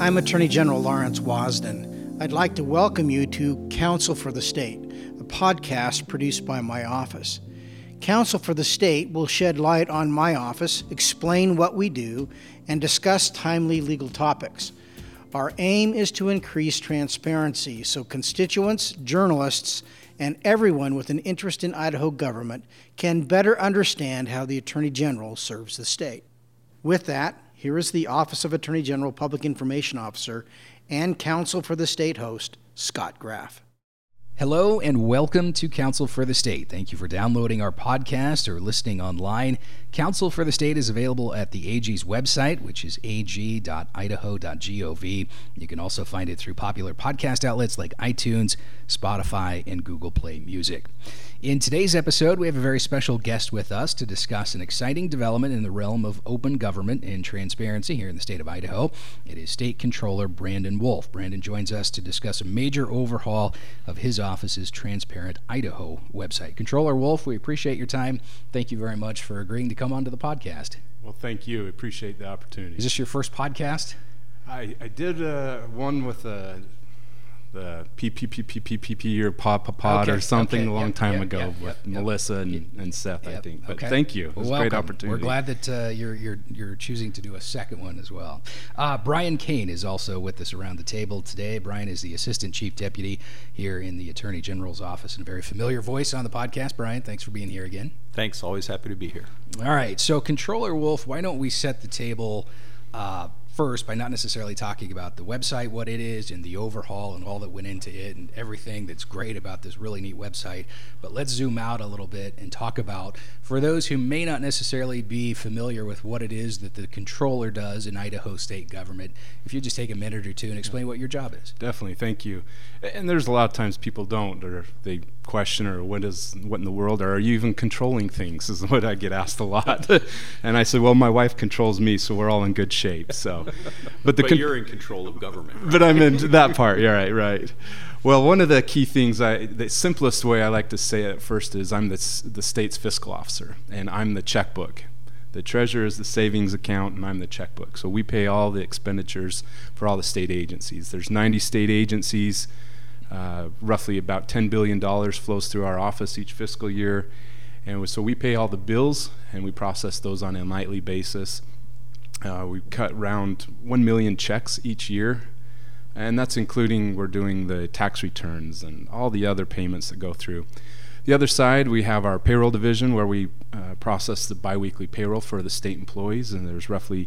I'm Attorney General Lawrence Wasden. I'd like to welcome you to Counsel for the State, a podcast produced by my office. Counsel for the State will shed light on my office, explain what we do, and discuss timely legal topics. Our aim is to increase transparency so constituents, journalists, and everyone with an interest in Idaho government can better understand how the Attorney General serves the state. With that, here is the Office of Attorney General Public Information Officer and Counsel for the State host, Scott Graff. Hello and welcome to Counsel for the State. Thank you for downloading our podcast or listening online. Counsel for the State is available at the AG's website, which is ag.idaho.gov. You can also find it through popular podcast outlets like iTunes, Spotify, and Google Play Music. In today's episode, we have a very special guest with us to discuss an exciting development in the realm of open government and transparency here in the state of Idaho. It is State Controller Brandon Wolf. Brandon joins us to discuss a major overhaul of his office's Transparent Idaho website. Controller Wolf, we appreciate your time. Thank you very much for agreeing to come onto the podcast. Well, thank you. I appreciate the opportunity. Is this your first podcast? I did one with the PPPPPP or Pod or something a long time ago with Melissa and Seth, I think. But thank you. It was a great opportunity. We're glad that you're choosing to do a second one as well. Brian Kane is also with us around the table today. Brian is the Assistant Chief Deputy here in the Attorney General's office and a very familiar voice on the podcast. Brian, thanks for being here again. Thanks. Always happy to be here. All right. So, Controller Wolf, why don't we set the table first by not necessarily talking about the website, what it is, and the overhaul and all that went into it and everything that's great about this really neat website. But let's zoom out a little bit and talk about, for those who may not necessarily be familiar with what it is that the controller does in Idaho state government, if you just take a minute or two and explain what your job is. Definitely, thank you. And there's a lot of times people don't, or they question, or what in the world, or are you even controlling things, is what I get asked a lot. And I said, well, my wife controls me, so we're all in good shape. So, but you're in control of government. Right? But I'm in that part. Yeah, right. Well, one of the key things, the simplest way I like to say it first is I'm the state's fiscal officer, and I'm the checkbook. The treasurer is the savings account, and I'm the checkbook. So we pay all the expenditures for all the state agencies. There's 90 state agencies. Roughly about $10 billion flows through our office each fiscal year. And so we pay all the bills, and we process those on a nightly basis. We cut around 1 million checks each year, and that's including we're doing the tax returns and all the other payments that go through. The other side, we have our payroll division where we process the biweekly payroll for the state employees, and there's roughly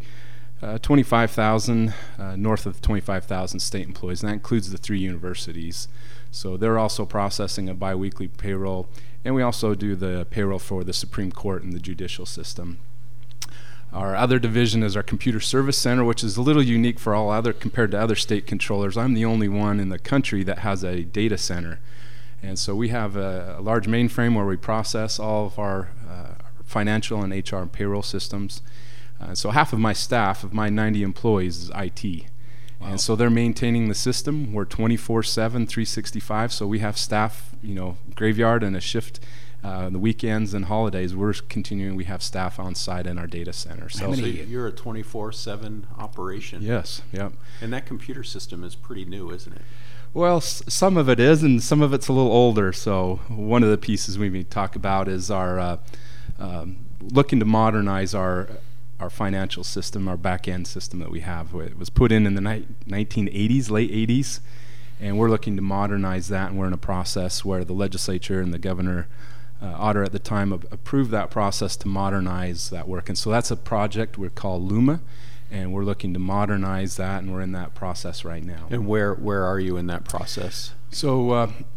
25,000, north of 25,000 state employees, and that includes the 3 universities. So they're also processing a biweekly payroll, and we also do the payroll for the Supreme Court and the judicial system. Our other division is our computer service center, which is a little unique for compared to other state controllers. I'm the only one in the country that has a data center. And so we have a large mainframe where we process all of our financial and HR and payroll systems. So half of my staff, of my 90 employees, is IT. Wow. And so they're maintaining the system. We're 24/7, 365. So we have staff, graveyard and a shift. The weekends and holidays, we're continuing. We have staff on site in our data center. So you're a 24/7 operation. Yes. Yep. And that computer system is pretty new, isn't it? Well, some of it is, and some of it's a little older. So one of the pieces we talk about is our looking to modernize our financial system, our back-end system that we have. It was put in the 1980s, late 80s, and we're looking to modernize that, and we're in a process where the legislature and the governor Otter at the time approved that process to modernize that work. And so that's a project we call Luma, and we're looking to modernize that, and we're in that process right now. And where are you in that process? So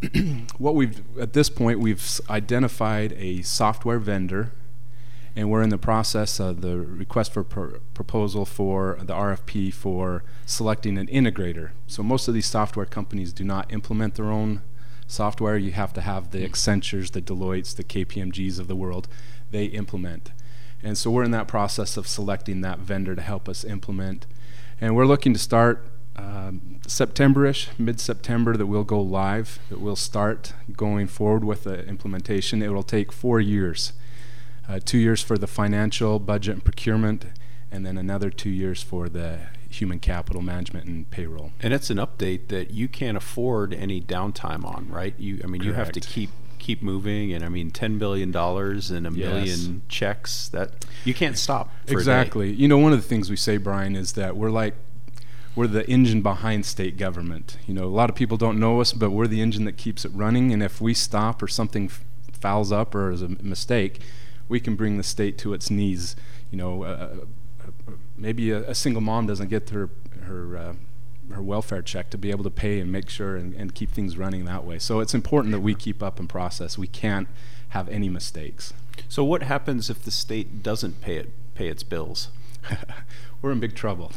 at this point, we've identified a software vendor, and we're in the process of the request for proposal for the RFP for selecting an integrator. So most of these software companies do not implement their own software. You have to have the Accentures, the Deloittes, the KPMGs of the world. They implement. And so we're in that process of selecting that vendor to help us implement. And we're looking to start September-ish, mid-September, that we'll go live, that we'll start going forward with the implementation. It will take 4 years. 2 years for the financial, budget, and procurement, and then another 2 years for the human capital management and payroll. And it's an update that you can't afford any downtime on, right? You have to Correct. keep moving, and I mean $10 billion and a million checks, that you can't stop for a day. Exactly. You know, one of the things we say, Brian, is that we're the engine behind state government. You know, a lot of people don't know us, but we're the engine that keeps it running, and if we stop or something fouls up or is a mistake, we can bring the state to its knees. You know, maybe a single mom doesn't get her welfare check to be able to pay and make sure and keep things running that way. So it's important that we keep up and process. We can't have any mistakes. So what happens if the state doesn't pay its bills? We're in big trouble.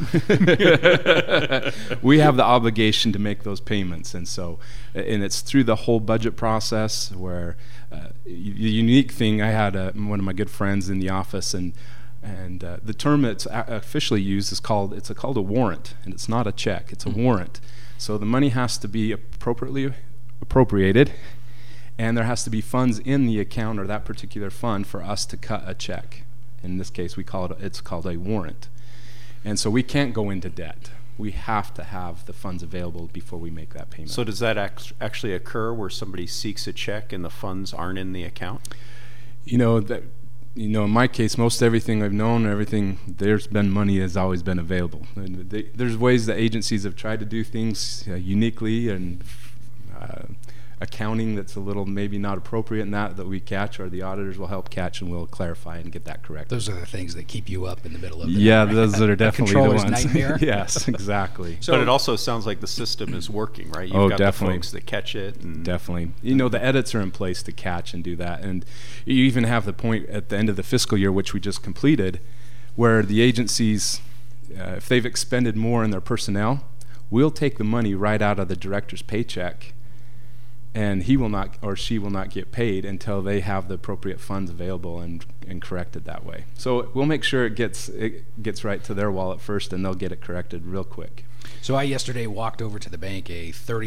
We have the obligation to make those payments, and it's through the whole budget process where the unique thing, I had one of my good friends in the office, and the term that's officially used is called a warrant, and it's not a check, it's a warrant. So the money has to be appropriately appropriated, and there has to be funds in the account or that particular fund for us to cut a check. In this case, it's called a warrant. And so we can't go into debt. We have to have the funds available before we make that payment. So does that actually occur where somebody seeks a check and the funds aren't in the account? In my case, most everything I've known, there's been money has always been available. And there's ways that agencies have tried to do things uniquely and accounting that's a little maybe not appropriate in that we catch, or the auditors will help catch and we'll clarify and get that correct. Those are the things that keep you up in the middle of the night, right? Those are definitely the controller's ones. nightmare. Yes, exactly. But it also sounds like the system is working, right? You've got definitely. the folks that catch it. And definitely. The edits are in place to catch and do that. And you even have the point at the end of the fiscal year, which we just completed, where the agencies, if they've expended more in their personnel, we'll take the money right out of the director's paycheck, and he will not or she will not get paid until they have the appropriate funds available and corrected that way. So we'll make sure it gets right to their wallet first, and they'll get it corrected real quick. So I yesterday walked over to the bank a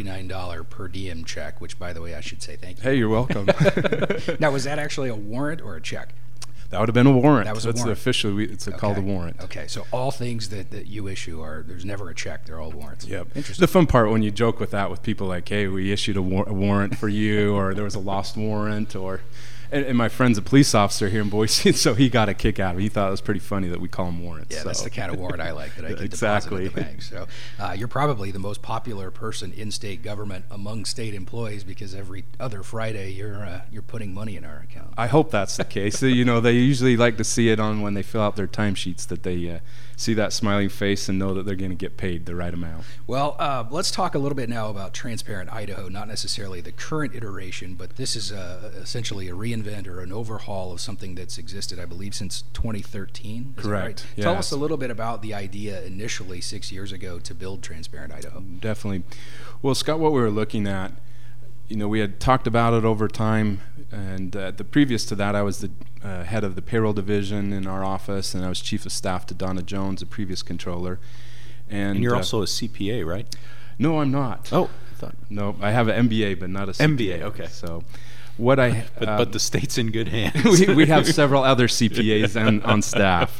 $39 per diem check, which, by the way, I should say thank you. Hey, you're welcome. Now, was that actually a warrant or a check? That would have been a warrant. That was a That's warrant. It's called a warrant. Okay, so all things that you issue there's never a check. They're all warrants. Yep. Interesting. The fun part when you joke with that with people like, hey, we issued a warrant for you, or there was a lost warrant, and my friend's a police officer here in Boise, so he got a kick out of it. He thought it was pretty funny that we call them warrants. Yeah, so. That's the kind of warrant I like, that I can Exactly. deposit at the bank. So you're probably the most popular person in state government among state employees, because every other Friday you're putting money in our account. I hope that's the case. They usually like to see it on when they fill out their timesheets, that they see that smiling face and know that they're going to get paid the right amount. Well, let's talk a little bit now about Transparent Idaho, not necessarily the current iteration, but this is essentially a reinvent or an overhaul of something that's existed, I believe, since 2013. Is that Correct. right? Yes. Tell us a little bit about the idea initially 6 years ago to build Transparent Idaho. Definitely. Well, Scott, what we were looking at, we had talked about it over time, and the previous to that, I was the head of the payroll division in our office, and I was chief of staff to Donna Jones, the previous controller. And you're also a CPA, right? No, I'm not. Oh, no, I have an MBA, but not a CPA. MBA, okay. So, what but the state's in good hands. we have several other CPAs on staff.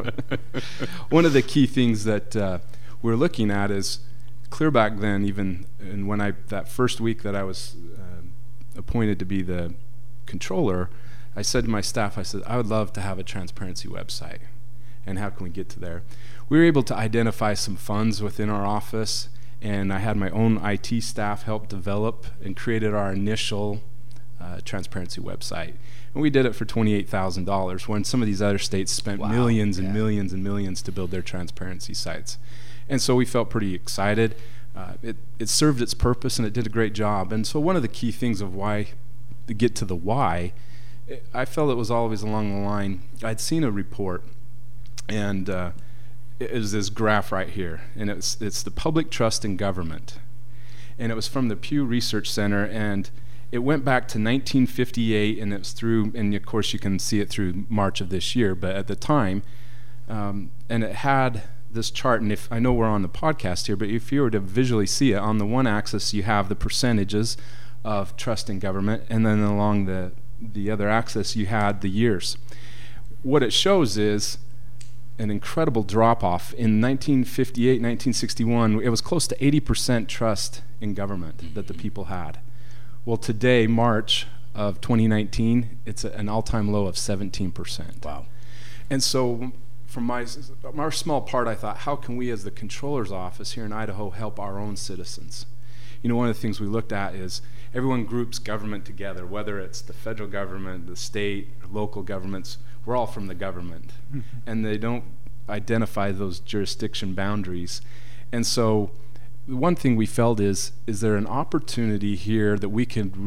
One of the key things that we're looking at is clear back then, even and when that first week that I was appointed to be the controller, I said to my staff, I would love to have a transparency website, and how can we get to there? We were able to identify some funds within our office, and I had my own IT staff help develop and created our initial transparency website. And we did it for $28,000 when some of these other states spent millions and millions and millions to build their transparency sites. And so we felt pretty excited. It served its purpose, and it did a great job. And so one of the key things of why, to get to the why, I felt it was always along the line. I'd seen a report, and it was this graph right here, and it's the public trust in government. And it was from the Pew Research Center, and it went back to 1958, and it's through, and of course you can see it through March of this year, but at the time, and it had this chart, and if I know we're on the podcast here, but if you were to visually see it, on the one axis you have the percentages of trust in government, and then along the other axis you had the years. What it shows is an incredible drop-off. In 1958, 1961, it was close to 80% trust in government that the people had. Well, today, March of 2019, it's an all-time low of 17%. Wow. And so from our small part, I thought, how can we as the Controller's Office here in Idaho help our own citizens? You know, one of the things we looked at is everyone groups government together, whether it's the federal government, the state, local governments. We're all from the government, and they don't identify those jurisdiction boundaries. And so one thing we felt is there an opportunity here that we could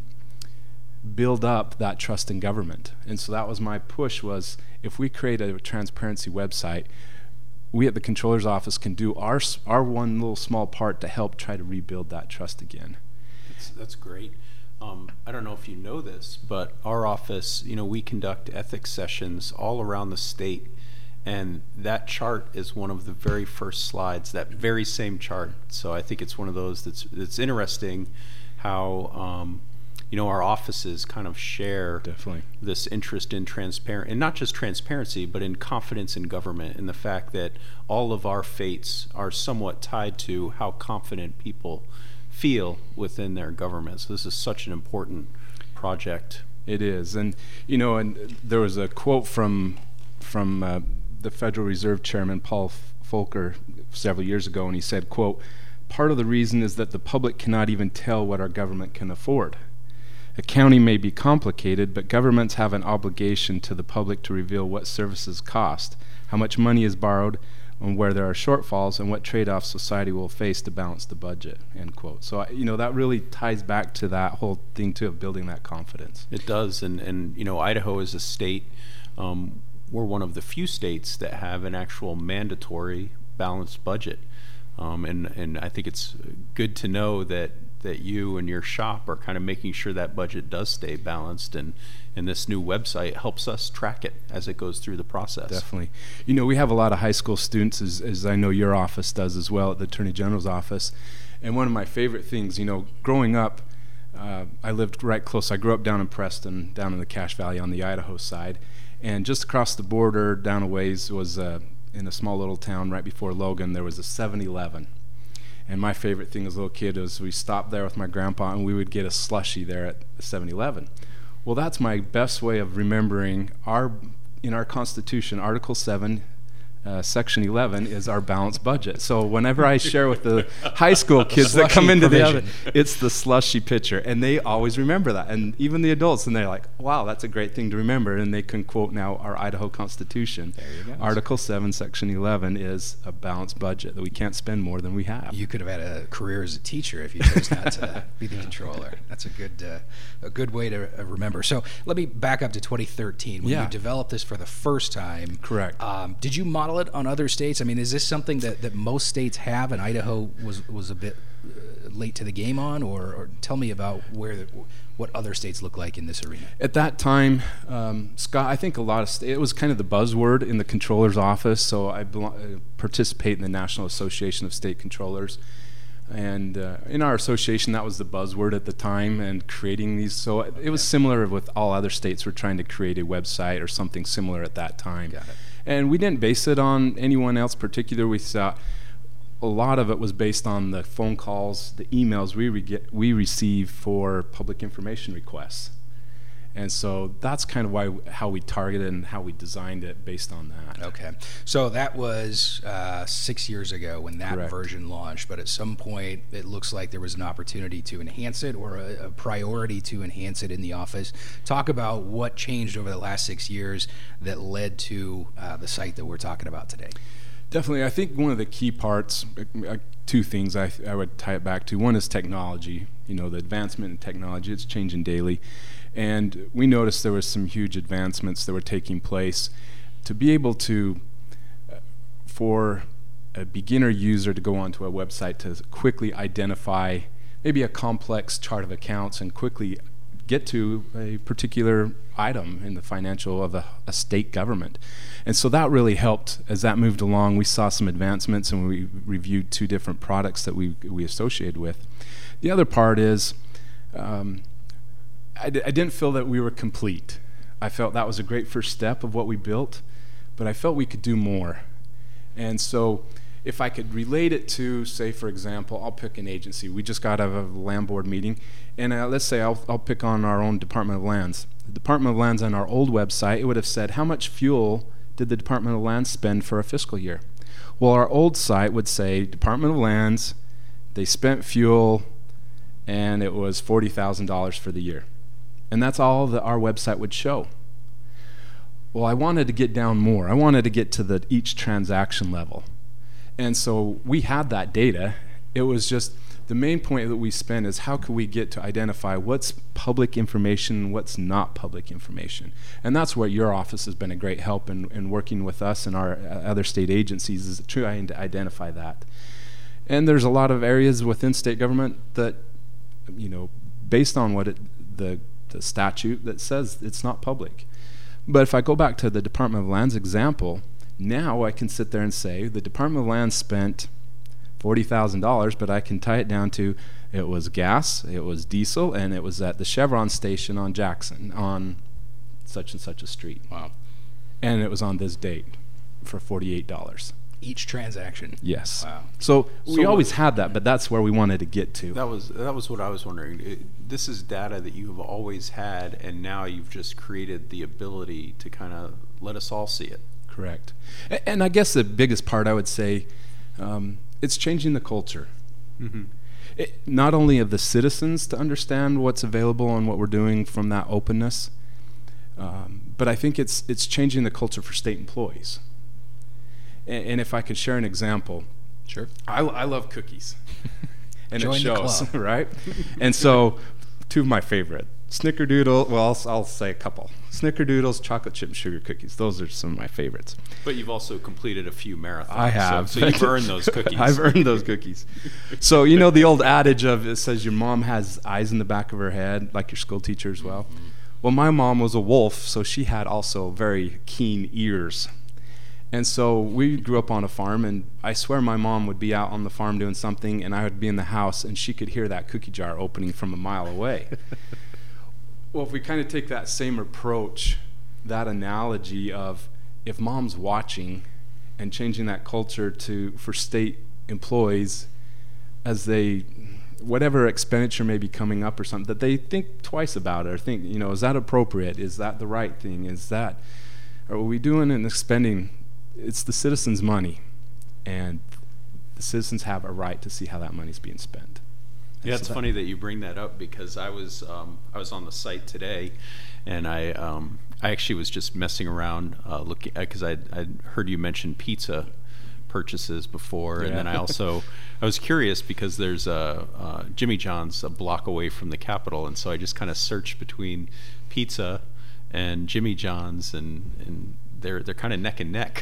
rebuild up that trust in government? And so that was my push, was if we create a transparency website, we at the Controller's Office can do our one little small part to help try to rebuild that trust again. That's great. I don't know if you know this, but our office, we conduct ethics sessions all around the state, and that chart is one of the very first slides, that very same chart. So I think it's one of those that's interesting how our offices kind of share Definitely this interest in transparent, and not just transparency, but in confidence in government, and the fact that all of our fates are somewhat tied to how confident people feel within their government. So this is such an important project. It is. And and there was a quote from the Federal Reserve Chairman Paul Volcker several years ago, and he said, quote, "Part of the reason is that the public cannot even tell what our government can afford. Accounting may be complicated, but governments have an obligation to the public to reveal what services cost, how much money is borrowed, and where there are shortfalls, and what trade-offs society will face to balance the budget," end quote. So, that really ties back to that whole thing, too, of building that confidence. It does, and Idaho is a state, we're one of the few states that have an actual mandatory balanced budget. And I think it's good to know that you and your shop are kind of making sure that budget does stay balanced, and this new website helps us track it as it goes through the process. Definitely. We have a lot of high school students, as I know your office does as well, at the Attorney General's office. And one of my favorite things, growing up, I lived right close. I grew up down in Preston, down in the Cache Valley on the Idaho side. And just across the border, down a ways, was in a small little town right before Logan, there was a 7-Eleven. And my favorite thing as a little kid was we stopped there with my grandpa and we would get a slushie there at the 7-Eleven. Well, that's my best way of remembering in our Constitution, Article 7, Section 11 is our balanced budget. So whenever I share with the high school kids that come into the oven, it's the slushy pitcher, and they always remember that. And even the adults, and they're like, wow, that's a great thing to remember. And they can quote now our Idaho Constitution. There you go. Article 7, Section 11 is a balanced budget, that we can't spend more than we have. You could have had a career as a teacher if you chose not to be the controller. That's a good way to remember. So let me back up to 2013 when you developed this for the first time. Correct. Did you model it on other states? I mean, is this something that most states have and Idaho was a bit late to the game on, or tell me about what other states look like in this arena? At that time, Scott, I think a lot of it was kind of the buzzword in the Controller's Office. So I participate in the National Association of State Controllers, and in our association, that was the buzzword at the time, and creating these. So it was similar with all other states. Were trying to create a website or something similar at that time. Got it. And we didn't base it on anyone else particular. We saw a lot of it was based on the phone calls, the emails we receive for public information requests. And so that's kind of how we targeted and how we designed it based on that. Okay. So that was 6 years ago when that Correct. Version launched, but at some point it looks like there was an opportunity to enhance it, or a priority to enhance it in the office. Talk about what changed over the last 6 years that led to the site that we're talking about today. Definitely. I think one of the key parts, two things I would tie it back to. One is technology. The advancement in technology, it's changing daily. And we noticed there was some huge advancements that were taking place. To be able to, for a beginner user to go onto a website to quickly identify maybe a complex chart of accounts and quickly get to a particular item in the financial of a state government. And so that really helped as that moved along. We saw some advancements, and we reviewed 2 different products that we associated with. The other part is I didn't feel that we were complete. I felt that was a great first step of what we built, but I felt we could do more. And so if I could relate it to, say, for example, I'll pick an agency. We just got out of a land board meeting, and let's say I'll pick on our own Department of Lands. The Department of Lands on our old website, it would have said, how much fuel did the Department of Lands spend for a fiscal year? Well, our old site would say, Department of Lands, they spent fuel, and it was $40,000 for the year. And that's all that our website would show. Well, I wanted to get down more. I wanted to get to each transaction level. And so we had that data. It was just the main point that we spent is how could we get to identify what's public information and what's not public information. And that's where your office has been a great help in working with us and our other state agencies, is trying to identify that. And there's a lot of areas within state government that, based on what the statute that says it's not public. But if I go back to the Department of Lands example, now I can sit there and say the Department of Lands spent $40,000, but I can tie it down to it was gas, it was diesel, and it was at the Chevron station on Jackson on such and such a street. Wow. And it was on this date for $48. Each transaction. Yes. Wow. So we always had that, but that's where we wanted to get to. That was what I was wondering. This is data that you have always had, and now you've just created the ability to kind of let us all see it. Correct. And I guess the biggest part I would say, it's changing the culture. Mm-hmm. Not only of the citizens to understand what's available and what we're doing from that openness, but I think it's changing the culture for state employees. And if I could share an example. Sure. I love cookies. And Join it shows, the club. right? And so two of my favorite. Snickerdoodle, well, I'll say a couple. Snickerdoodles, chocolate chip sugar cookies. Those are some of my favorites. But you've also completed a few marathons. I have. So you've earned those cookies. I've earned those cookies. So the old adage of it says your mom has eyes in the back of her head, like your school teacher as well. Mm-hmm. Well, my mom was a wolf, so she had also very keen ears. And so we grew up on a farm, and I swear my mom would be out on the farm doing something, and I would be in the house, and she could hear that cookie jar opening from a mile away. Well, if we kind of take that same approach, that analogy of if mom's watching and changing that culture for state employees as they, whatever expenditure may be coming up or something, that they think twice about it or think, is that appropriate? Is that the right thing? Are we doing and spending? It's the citizens' money, and the citizens have a right to see how that money's being spent. Yeah, it's funny that you bring that up, because I was on the site today, and I actually was just messing around looking, because I heard you mention pizza purchases before, and then I was curious because there's Jimmy John's a block away from the Capitol, and so I just kind of searched between pizza and Jimmy John's, and they're kind of neck and neck.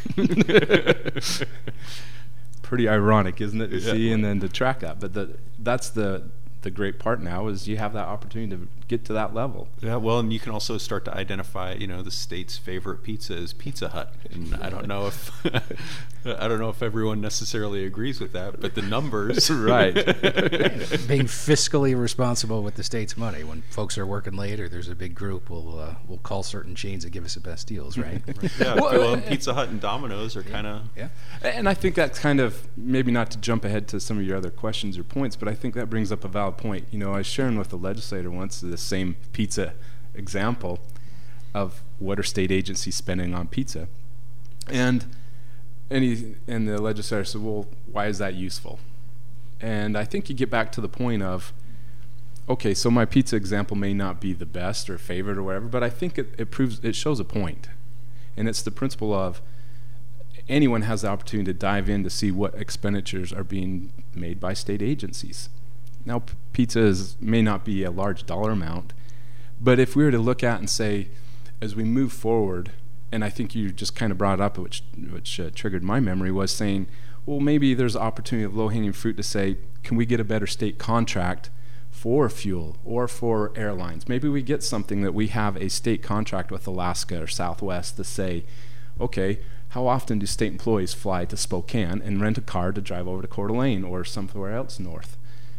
Pretty ironic, isn't it, to see and then to track that? But that's the great part now, is you have that opportunity to get to that level. Yeah, well, and you can also start to identify, the state's favorite pizza is Pizza Hut, and I don't know if everyone necessarily agrees with that, but the numbers, right? Being fiscally responsible with the state's money. When folks are working late or there's a big group, we'll call certain chains that give us the best deals, right? Yeah. Well, Pizza Hut and Domino's are kind of. Yeah. And I think that's kind of, maybe not to jump ahead to some of your other questions or points, but I think that brings up a valid point. I was sharing with the legislator once the same pizza example of what are state agencies spending on pizza, and the legislator said, well, why is that useful? And I think you get back to the point of, okay, so my pizza example may not be the best or favorite or whatever, but I think it shows a point, and it's the principle of anyone has the opportunity to dive in to see what expenditures are being made by state agencies. Now, pizza may not be a large dollar amount, but if we were to look at and say, as we move forward, and I think you just kind of brought it up, which triggered my memory, was saying, well, maybe there's an opportunity of low-hanging fruit to say, can we get a better state contract for fuel or for airlines? Maybe we get something that we have a state contract with Alaska or Southwest to say, okay, how often do state employees fly to Spokane and rent a car to drive over to Coeur d'Alene or somewhere else north?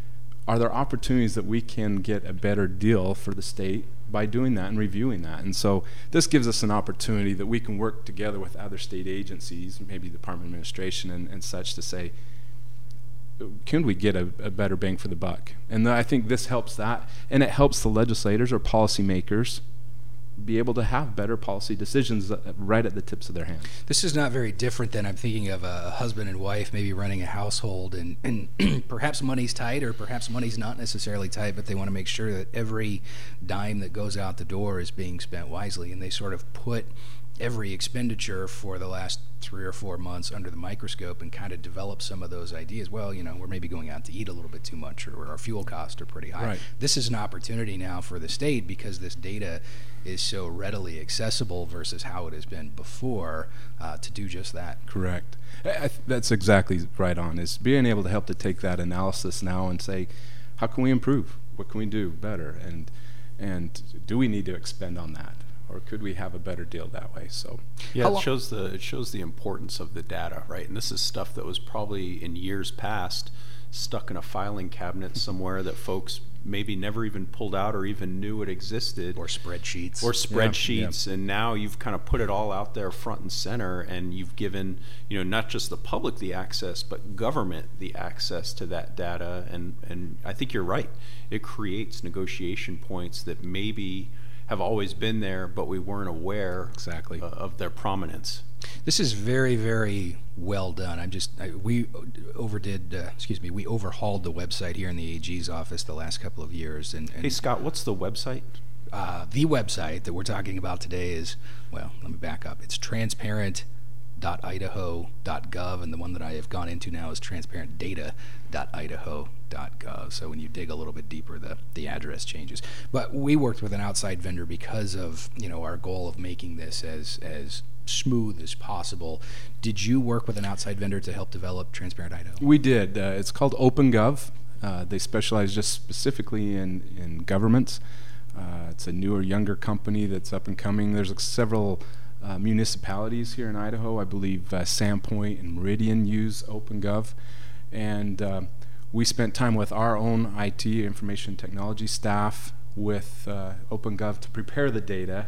are there opportunities that we can get a better deal for the state by doing that and reviewing that? And so this gives us an opportunity that we can work together with other state agencies, maybe Department of Administration and such, to say, can we get a better bang for the buck? And I think this helps that, and it helps the legislators or policymakers be able to have better policy decisions right at the tips of their hands. This is not very different than I'm thinking of a husband and wife maybe running a household, and perhaps money's tight, or perhaps money's not necessarily tight, but they want to make sure that every dime that goes out the door is being spent wisely, and they sort of put every expenditure for the last 3 or 4 months under the microscope and kind of develop some of those ideas. Well, we're maybe going out to eat a little bit too much, or our fuel costs are pretty high. Right. This is an opportunity now for the state, because this data is so readily accessible versus how it has been before, to do just that. Correct. That's exactly right on, is being able to help to take that analysis now and say, how can we improve? What can we do better? And do we need to expend on that? Or could we have a better deal that way? So yeah, it shows the importance of the data, right? And this is stuff that was probably in years past stuck in a filing cabinet somewhere that folks maybe never even pulled out or even knew it existed. Or spreadsheets. Yeah. And now you've kind of put it all out there front and center, and you've given, not just the public the access, but government the access to that data. And I think you're right. It creates negotiation points that maybe have always been there, but we weren't aware exactly of their prominence. This is very, very well done. We overhauled the website here in the AG's office the last couple of years. And hey, Scott, what's the website? The website that we're talking about today is, well, let me back up. It's transparent.idaho.gov, and the one that I have gone into now is transparentdata.idaho.gov. So when you dig a little bit deeper, the address changes. But we worked with an outside vendor because of our goal of making this as smooth as possible. Did you work with an outside vendor to help develop Transparent Idaho? We did. It's called OpenGov. They specialize just specifically in governments. It's a newer, younger company that's up and coming. There's several municipalities here in Idaho. I believe Sandpoint and Meridian use OpenGov. And we spent time with our own IT, information technology staff, with OpenGov to prepare the data,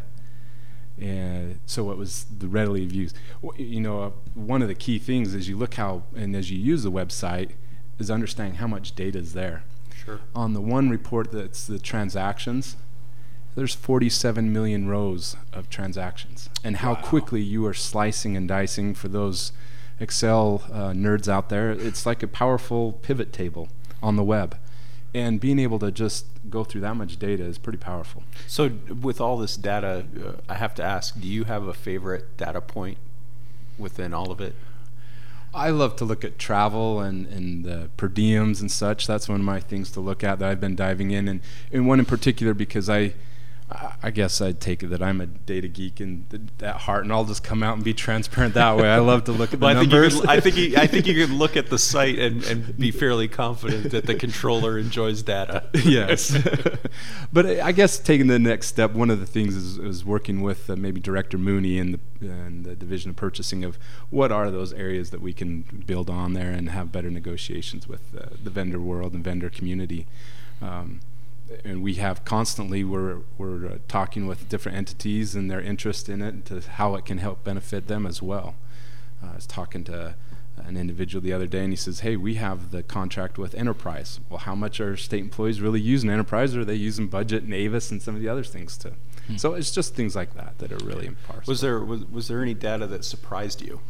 and so it was readily used. One of the key things as you look as you use the website is understanding how much data is there. Sure. On the one report that's the transactions, there's 47 million rows of transactions, and how quickly you are slicing and dicing. For those Excel nerds out there, it's like a powerful pivot table on the web, and being able to just go through that much data is pretty powerful. So with all this data, I have to ask, do you have a favorite data point within all of it? I love to look at travel and the per diems and such. That's one of my things to look at that I've been diving in, and one in particular because I guess I'd take it that I'm a data geek at heart, and I'll just come out and be transparent that way. I love to look at the numbers. I think you can look at the site and be fairly confident that the controller enjoys data. Yes. But I guess taking the next step, one of the things is working with maybe Director Mooney and the Division of Purchasing of what are those areas that we can build on there and have better negotiations with the vendor world and vendor community. And we have constantly, we're talking with different entities and their interest in it, and to how it can help benefit them as well. I was talking to an individual the other day, and he says, hey, we have the contract with Enterprise. Well, how much are state employees really using Enterprise, or are they using Budget and Avis and some of the other things too? So it's just things like that are really impartial. Was there any data that surprised you?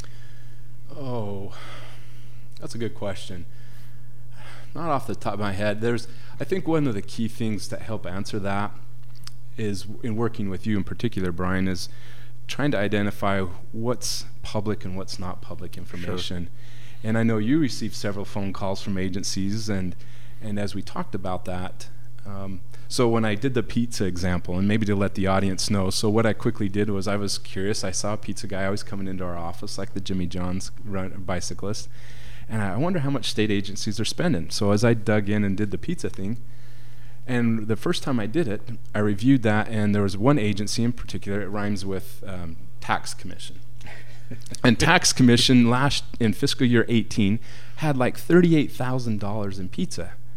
Oh, that's a good question. Not off the top of my head. I think one of the key things that help answer that is, in working with you in particular, Brian, is trying to identify what's public and what's not public information. Sure. And I know you received several phone calls from agencies, and as we talked about that, so when I did the pizza example, and maybe to let the audience know, so what I quickly did was I was curious. I saw a pizza guy always coming into our office, like the Jimmy John's bicyclist. And I wonder how much state agencies are spending. So as I dug in and did the pizza thing, and the first time I did it, I reviewed that, and there was one agency in particular, it rhymes with Tax Commission. And Tax Commission in fiscal year 18 had like $38,000 in pizza.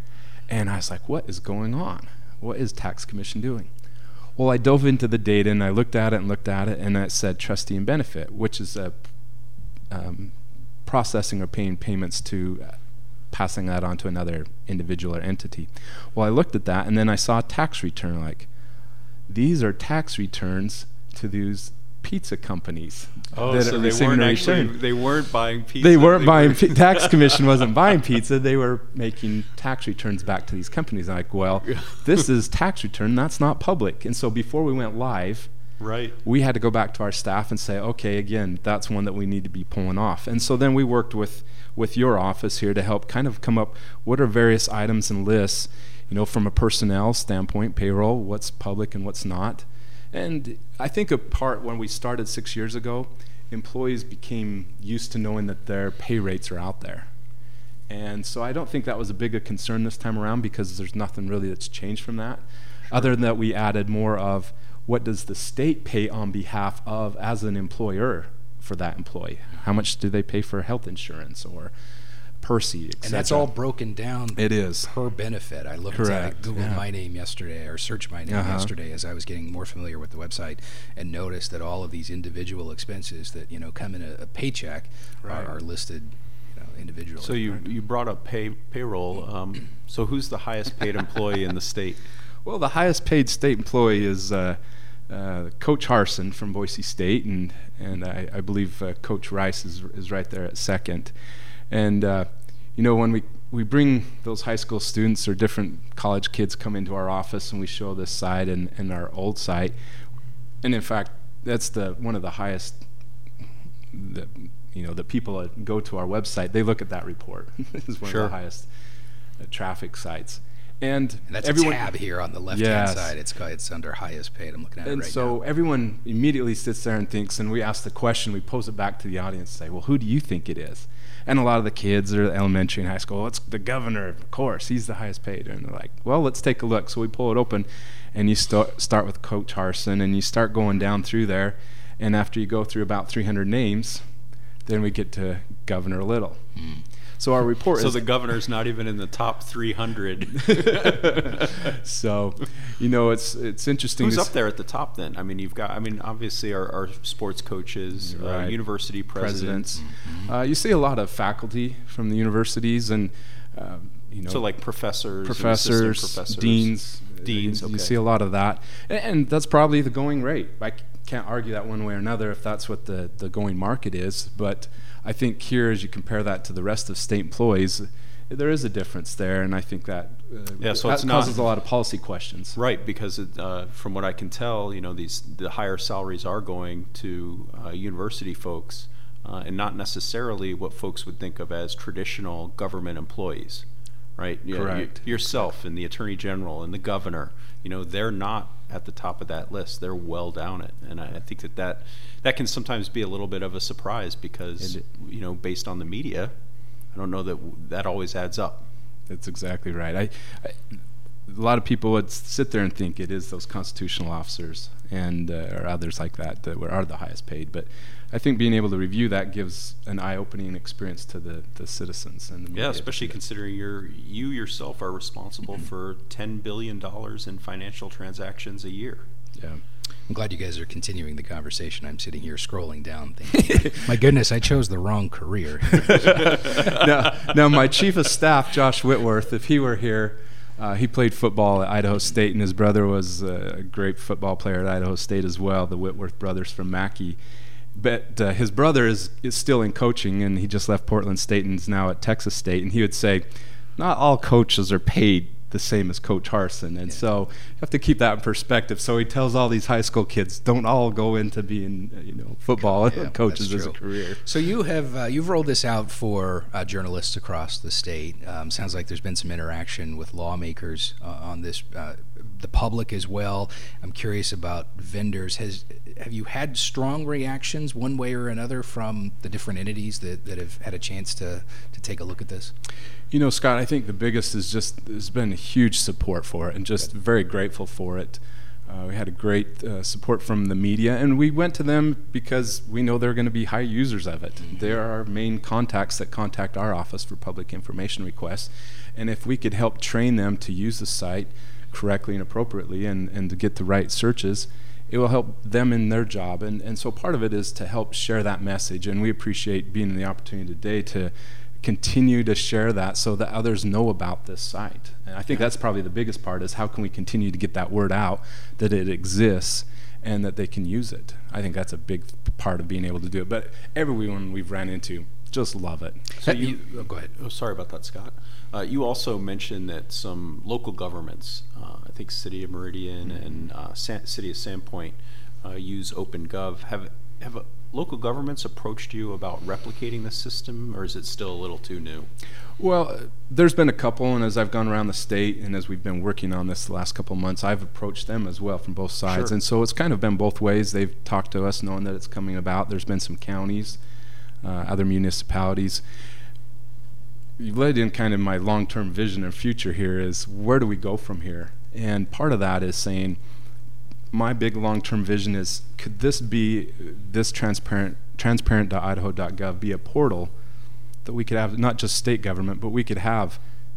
And I was like, what is going on? What is Tax Commission doing? Well, I dove into the data and I looked at it, and it said trustee and benefit, which is a processing or paying payments to passing that on to another individual or entity. Well, I looked at that, and then I saw a tax return, like, these are tax returns to these pizza companies. Oh, so they weren't buying pizza. They weren't buying Tax Commission wasn't buying pizza. They were making tax returns back to these companies. I'm like, well, this is tax return. That's not public. And so before we went live, right, we had to go back to our staff and say, okay, again, that's one that we need to be pulling off. And so then we worked with your office here to help kind of come up what are various items and lists, from a personnel standpoint, payroll, what's public and what's not. And I think a part when we started 6 years ago, employees became used to knowing that their pay rates are out there. And so I don't think that was a big a concern this time around, because there's nothing really that's changed from that. Sure. Other than that, we added more of what does the state pay on behalf of, as an employer, for that employee? How much do they pay for health insurance or Percy, etc.? And that's all broken down. It is. Per benefit. I looked at Google My Name yesterday, or search My Name yesterday, as I was getting more familiar with the website, and noticed that all of these individual expenses that come in a paycheck are listed individually. So you brought up payroll. So who's the highest paid employee in the state? Well, the highest paid state employee is Coach Harsin from Boise State, and I believe Coach Rice is right there at second. And when we bring those high school students or different college kids come into our office and we show this site and our old site, and in fact that's one of the highest that people that go to our website, they look at that report. This is one of the highest traffic sites. And that's a tab here on the left-hand side. It's under highest paid. I'm looking at it right now. And so everyone immediately sits there and thinks, and we ask the question, we pose it back to the audience and say, well, who do you think it is? And a lot of the kids are elementary and high school, it's the governor, of course, he's the highest paid. And they're like, well, let's take a look. So we pull it open, and you start with Coach Harsin, and you start going down through there. And after you go through about 300 names, then we get to Governor Little. So our report So the governor's not even in the top 300. So, it's interesting. Who's up there at the top then? I mean, you've got, obviously our sports coaches, university presidents. Mm-hmm. You see a lot of faculty from the universities and, So like professors, deans. Okay. You see a lot of that. And that's probably the going rate. I can't argue that one way or another if that's what the going market is, but I think here, as you compare that to the rest of state employees, there is a difference there, and I think that causes a lot of policy questions. Right, because from what I can tell, the higher salaries are going to university folks, and not necessarily what folks would think of as traditional government employees. Right? Correct. Yourself and the Attorney General and the Governor, they're not at the top of that list. They're well down it. And I think that can sometimes be a little bit of a surprise because, based on the media, I don't know that always adds up. That's exactly right. A lot of people would sit there and think it is those constitutional officers and or others like that are the highest paid. But I think being able to review that gives an eye-opening experience to the citizens and the media. Yeah, especially considering you yourself are responsible for $10 billion in financial transactions a year. Yeah. I'm glad you guys are continuing the conversation. I'm sitting here scrolling down thinking, my goodness, I chose the wrong career. Now, my chief of staff, Josh Whitworth, if he were here, he played football at Idaho State, and his brother was a great football player at Idaho State as well, the Whitworth brothers from Mackey. But his brother is still in coaching, and he just left Portland State and is now at Texas State. And he would say, not all coaches are paid the same as Coach Harsin. And so you have to keep that in perspective. So he tells all these high school kids, don't all go into being football coaches as a career. So you've rolled this out for journalists across the state. Sounds like there's been some interaction with lawmakers on this, the public as well. I'm curious about vendors. Have you had strong reactions one way or another from the different entities that have had a chance to take a look at this? Scott, I think the biggest is just there's been a huge support for it and just very grateful for it. We had a great support from the media, and we went to them because we know they're going to be high users of it. Mm-hmm. They're our main contacts that contact our office for public information requests, and if we could help train them to use the site correctly and appropriately and to get the right searches, it will help them in their job. And so part of it is to help share that message, and we appreciate being in the opportunity today to continue to share that so that others know about this site. And I think that's probably the biggest part, is how can we continue to get that word out that it exists and that they can use it. I think that's a big part of being able to do it. But everyone we've ran into just love it. So go ahead. Oh, sorry about that, Scott. You also mentioned that some local governments, I think City of Meridian and City of Sandpoint, use OpenGov. Have local governments approached you about replicating the system, or is it still a little too new? Well, there's been a couple, and as I've gone around the state and as we've been working on this the last couple of months, I've approached them as well from both sides. Sure. And so it's kind of been both ways. They've talked to us knowing that it's coming about. There's been some counties, other municipalities. You've led in kind of my long-term vision and future here is, where do we go from here? And part of that is saying, my big long-term vision is, could this transparent.idaho.gov be a portal that we could have not just state government, but we could have,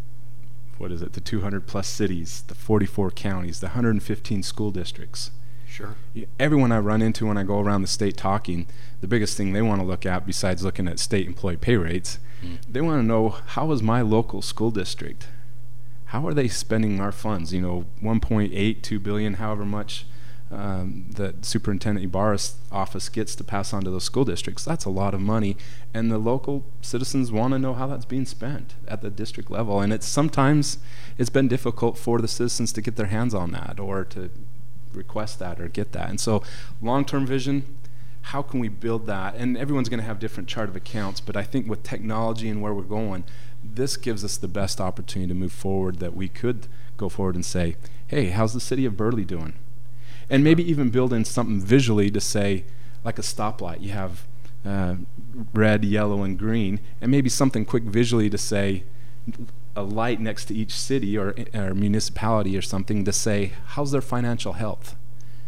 the 200 plus cities, the 44 counties, the 115 school districts. Sure. Everyone I run into when I go around the state talking, the biggest thing they want to look at, besides looking at state employee pay rates, they want to know, how is my local school district? How are they spending our funds? 1.82 billion, however much that Superintendent Ibarra's office gets to pass on to those school districts. That's a lot of money, and the local citizens want to know how that's being spent at the district level. And sometimes it's been difficult for the citizens to get their hands on that, or to request that, or get that. And so, long-term vision, how can we build that? And everyone's going to have different chart of accounts, but I think with technology and where we're going, this gives us the best opportunity to move forward, that we could go forward and say, hey, how's the city of Burley doing? And maybe even build in something visually to say, like a stoplight, you have red, yellow, and green, and maybe something quick visually to say, a light next to each city or municipality or something to say, how's their financial health?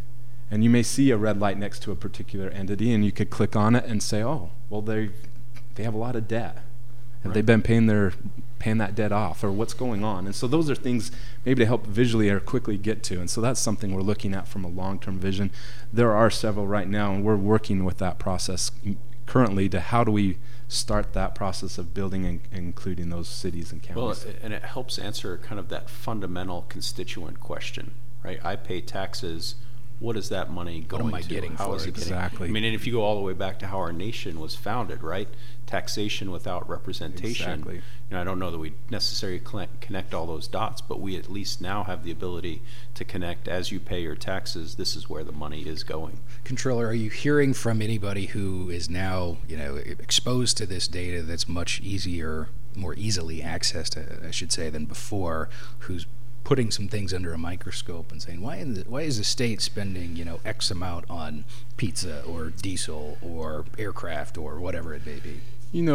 And you may see a red light next to a particular entity, and you could click on it and say, oh, well, they have a lot of debt. Have they been paying that debt off, or what's going on? And so those are things maybe to help visually or quickly get to. And so that's something we're looking at from a long-term vision. There are several right now, and we're working with that process currently to how do we start that process of building and including those cities and counties. Well, and it helps answer kind of that fundamental constituent question, right? I pay taxes. What is that money going to? What am I getting How for is it? it getting? Exactly. I mean, and if you go all the way back to how our nation was founded, right? Taxation without representation. Exactly. I don't know that we necessarily connect all those dots, but we at least now have the ability to connect. As you pay your taxes, this is where the money is going. Controller, are you hearing from anybody who is now, exposed to this data that's much easier, more easily accessed, I should say, than before, who's putting some things under a microscope and saying, why is the state spending, X amount on pizza or diesel or aircraft or whatever it may be?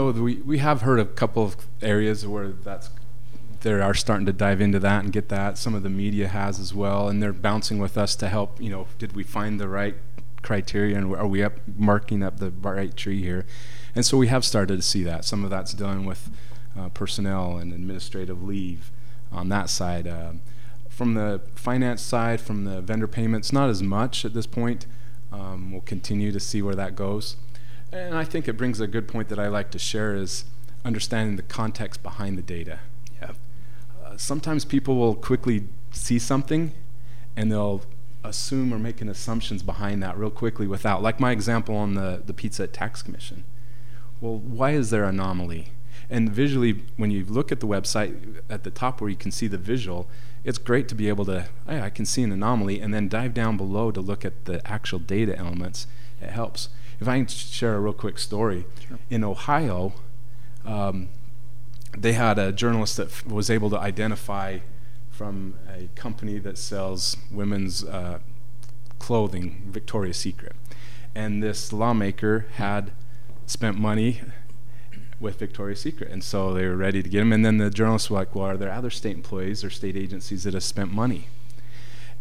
We have heard a couple of areas where they are starting to dive into that and get that. Some of the media has as well, and they're bouncing with us to help. Did we find the right criteria, and are we marking up the right tree here? And so we have started to see that. Some of that's done with personnel and administrative leave on that side. From the finance side, from the vendor payments, not as much at this point. We'll continue to see where that goes. And I think it brings a good point that I like to share, is understanding the context behind the data. Yeah. Sometimes people will quickly see something and they'll assume or make an assumptions behind that real quickly without, like my example on the Pizza Tax Commission. Well, why is there an anomaly? And visually, when you look at the website at the top where you can see the visual, it's great to be able to, I can see an anomaly, and then dive down below to look at the actual data elements. It helps. If I can share a real quick story. Sure. In Ohio, they had a journalist that was able to identify from a company that sells women's clothing, Victoria's Secret. And this lawmaker had spent money with Victoria's Secret, and so they were ready to get him. And then the journalists were like, well, are there other state employees or state agencies that have spent money?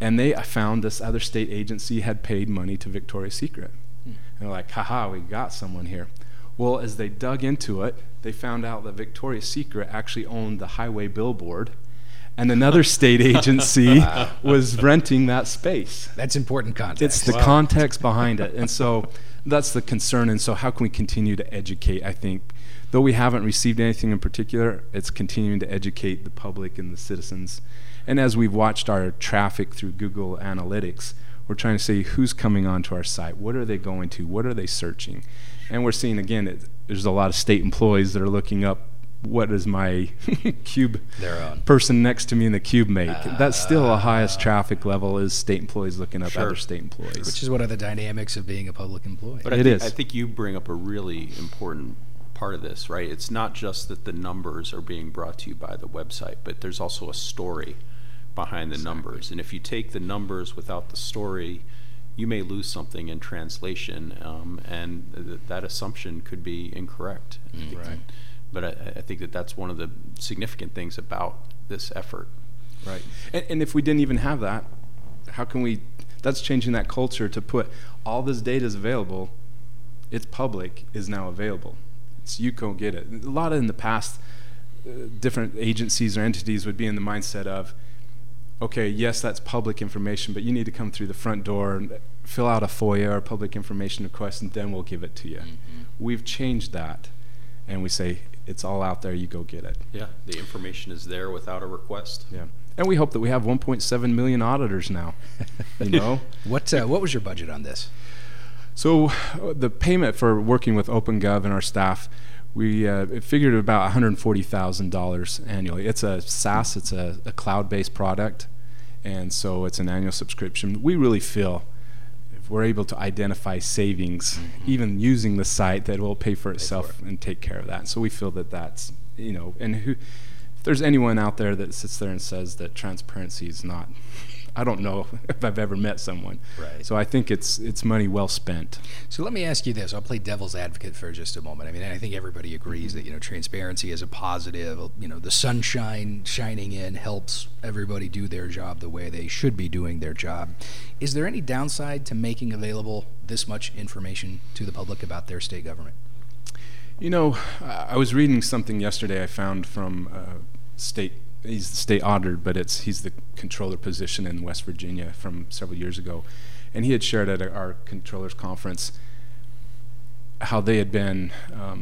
And I found this other state agency had paid money to Victoria's Secret. And they're like, haha, we got someone here. Well, as they dug into it, they found out that Victoria's Secret actually owned the highway billboard, and another state agency was renting that space. That's important context. It's the context behind it. And so that's the concern. And so how can we continue to educate? I think, though we haven't received anything in particular, it's continuing to educate the public and the citizens. And as we've watched our traffic through Google Analytics, we're trying to see who's coming onto our site. What are they going to? What are they searching? And we're seeing, again, there's a lot of state employees that are looking up, what does my cube person next to me in the cube make? That's still the highest traffic level, is state employees looking up other state employees. Which is one of the dynamics of being a public employee. But I think you bring up a really important part of this, right? It's not just that the numbers are being brought to you by the website, but there's also a story behind the numbers. And if you take the numbers without the story, you may lose something in translation, and that assumption could be incorrect. Right. But I think that's one of the significant things about this effort. Right. And if we didn't even have that, how can we, that's changing that culture to put all this data is available, it's public, is now available. So you can get it. A lot of in the past, different agencies or entities would be in the mindset of, okay, yes, that's public information, but you need to come through the front door and fill out a FOIA or public information request, and then we'll give it to you. We've changed that, and we say, it's all out there, you go get it. Yeah, the information is there without a request. Yeah. And we hope that we have 1.7 million auditors now. You know? What was your budget on this? So the payment for working with OpenGov and our staff, we it figured about $140,000 annually. It's a SaaS, it's a cloud-based product, and so it's an annual subscription. We really feel if we're able to identify savings, even using the site, that will pay for itself and take care of that. So we feel that that's, you know, and if there's anyone out there that sits there and says that transparency is not, I don't know if I've ever met someone. Right. So I think it's money well spent. So let me ask you this. I'll play devil's advocate for just a moment. I mean, I think everybody agrees that, you know, transparency is a positive. You know, the sunshine shining in helps everybody do their job the way they should be doing their job. Is there any downside to making available this much information to the public about their state government? You know, I was reading something yesterday I found from he's the state auditor, but he's the controller position in West Virginia from several years ago. And he had shared at our controllers conference how they had been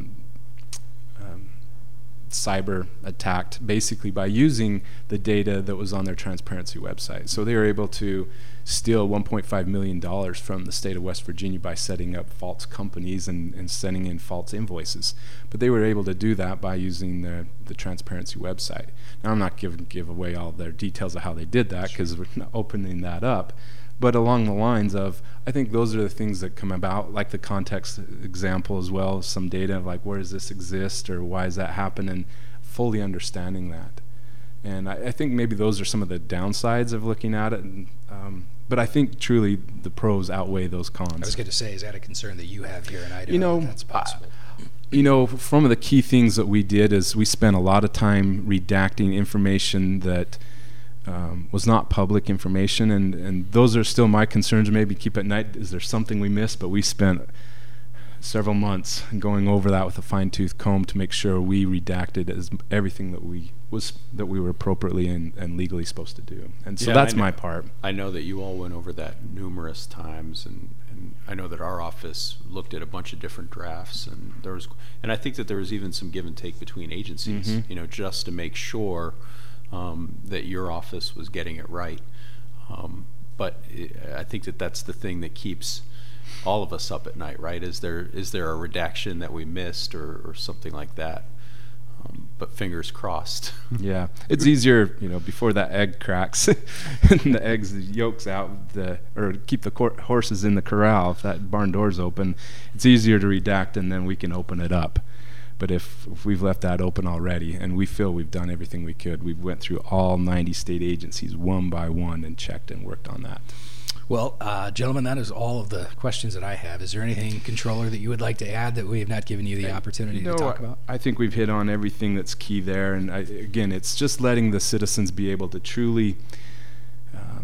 cyber attacked basically by using the data that was on their transparency website. So they were able to steal $1.5 million from the state of West Virginia by setting up false companies and sending in false invoices. But they were able to do that by using the transparency website. Now, I'm not give away all their details of how they did that, because we're not opening that up. But along the lines of, I think those are the things that come about, like the context example as well, some data of like, where does this exist, or why does that happen, and fully understanding that. And I think maybe those are some of the downsides of looking at it. And, but I think truly the pros outweigh those cons. I was going to say, is that a concern that you have here in Idaho? You know, that's possible. You know, some of the key things that we did is we spent a lot of time redacting information that was not public information, and those are still my concerns. Maybe keep at night, is there something we missed? But we spent several months going over that with a fine-tooth comb to make sure we redacted everything that we were appropriately and legally supposed to do. And so that's my part. I know that you all went over that numerous times, and I know that our office looked at a bunch of different drafts, and I think that there was even some give and take between agencies, you know, just to make sure that your office was getting it right. But I think that that's the thing that keeps all of us up at night, right? Is there a redaction that we missed or something like that? But fingers crossed. Yeah, it's easier, you know, before that egg cracks and the yolk's out, or keep the horses in the corral. If that barn door's open, it's easier to redact, and then we can open it up. But if we've left that open already, and we feel we've done everything we could, we went through all 90 state agencies one by one and checked and worked on that. Well, gentlemen, that is all of the questions that I have. Is there anything, Controller, that you would like to add that we have not given you the opportunity to talk about? I think we've hit on everything that's key there. And again, it's just letting the citizens be able to truly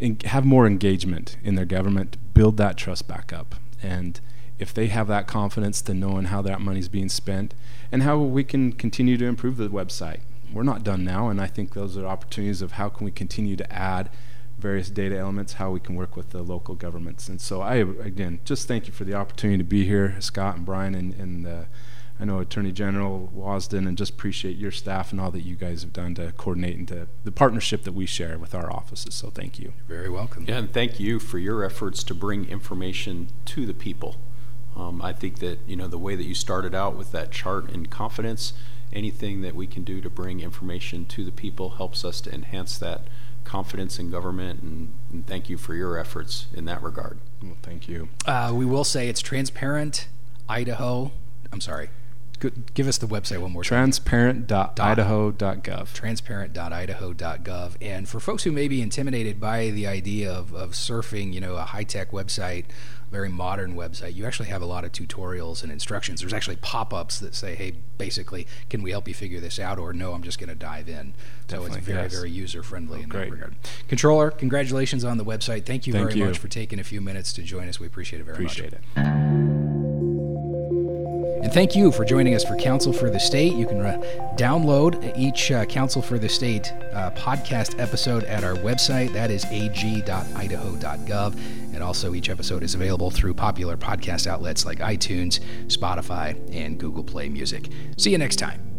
have more engagement in their government, build that trust back up. And if they have that confidence to knowing how that money's being spent and how we can continue to improve the website. We're not done now, and I think those are opportunities of how can we continue to add various data elements, how we can work with the local governments. And so I, again, just thank you for the opportunity to be here, Scott and Brian, and I know Attorney General Wasden, and just appreciate your staff and all that you guys have done to coordinate into the partnership that we share with our offices. So thank you. You're very welcome. Yeah, and thank you for your efforts to bring information to the people. I think that, you know, the way that you started out with that chart and confidence, anything that we can do to bring information to the people helps us to enhance that confidence in government, and thank you for your efforts in that regard. Well, thank you. We will say it's Transparent Idaho. I'm sorry. Give us the website one more time. Transparent.idaho.gov. Transparent.idaho.gov. And for folks who may be intimidated by the idea of surfing, you know, a high-tech website, very modern website, you actually have a lot of tutorials and instructions. There's actually pop-ups that say, hey, basically, can we help you figure this out? Or no, I'm just going to dive in. So it's very, very user-friendly in that regard. Controller, congratulations on the website. Thank you very much for taking a few minutes to join us. We appreciate it very much. Appreciate it. And thank you for joining us for Counsel for the State. You can download each Counsel for the State podcast episode at our website. That is ag.idaho.gov. And also each episode is available through popular podcast outlets like iTunes, Spotify, and Google Play Music. See you next time.